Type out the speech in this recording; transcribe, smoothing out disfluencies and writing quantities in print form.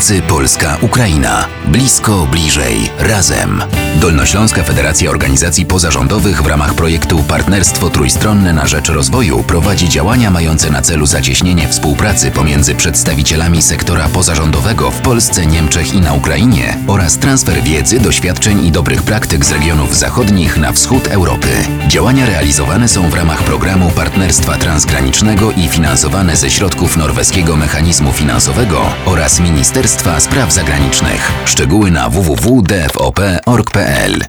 współpracy Polska-Ukraina. Blisko, bliżej, razem. Dolnośląska Federacja Organizacji Pozarządowych w ramach projektu Partnerstwo Trójstronne na rzecz Rozwoju prowadzi działania mające na celu zacieśnienie współpracy pomiędzy przedstawicielami sektora pozarządowego w Polsce, Niemczech i na Ukrainie oraz transfer wiedzy, doświadczeń i dobrych praktyk z regionów zachodnich na wschód Europy. Działania realizowane są w ramach programu Partnerstwa Transgranicznego i finansowane ze środków Norweskiego Mechanizmu Finansowego oraz Ministerstwa Spraw Zagranicznych. Szczegóły na www.dfop.org.pl.